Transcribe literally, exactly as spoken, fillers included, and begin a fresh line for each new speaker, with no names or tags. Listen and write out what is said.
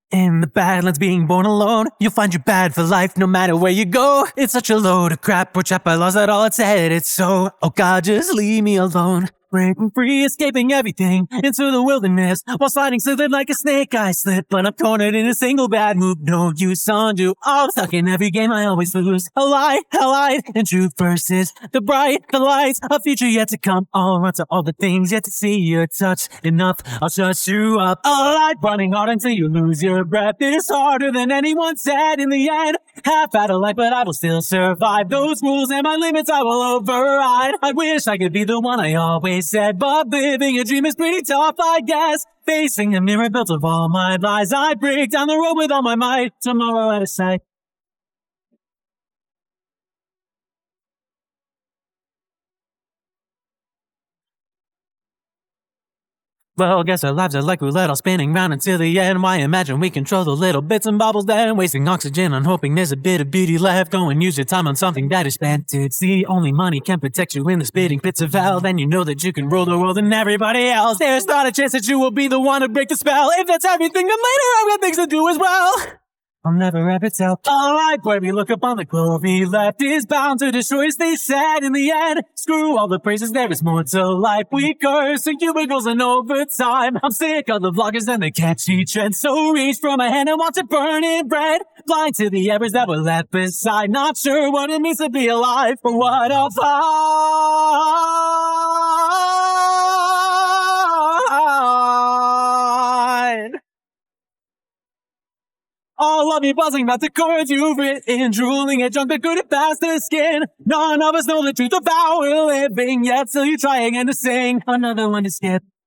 In the Badlands, being born alone, you'll find you bad for life no matter where you go. It's such a load of crap, we're trapped by laws that all it said it's so. Oh God, just leave me alone. Breaking free, escaping everything into the wilderness. While sliding slithered like a snake, I slip, but I'm cornered in a single bad move. No use undo. I'm stuck in every game, I always lose. A lie, a lie, and truth versus the bright, the lights, a future yet to come. I'll run to all the things yet to see or touch. Enough, I'll shut you up. A lie, running hard until you lose your breath. It's harder than anyone said in the end. Half out of life, but I will still survive. Those rules and my limits I will override. I wish I could be the one I always said, but living a dream is pretty tough, I guess. Facing a mirror built of all my lies, I break down the road with all my might. Tomorrow out of sight. Well, guess our lives are like roulette, all spinning round until the end. Why imagine we control the little bits and bubbles then? Wasting oxygen on hoping there's a bit of beauty left. Go and use your time on something that is spent. It's the only money can protect you in the spitting pits of hell. Then you know that you can rule the world and everybody else. There's not a chance that you will be the one to break the spell. If that's everything, then later I've got things to do as well. I'll never ever tell. Alright, where we look upon the clove he left is bound to destroy us, they said in the end. Screw all the praises, there is more to life. We curse the cubicles and overtime. I'm sick of the vloggers and the catchy trends. So reach for my hand and watch it burn in red. Blind to the errors that were left beside. Not sure what it means to be alive, but what a find. All of me buzzing about the chords you've written, drooling at junk that couldn't pass the skin. None of us know the truth of how we're living yet, still you try again to sing another one to skip.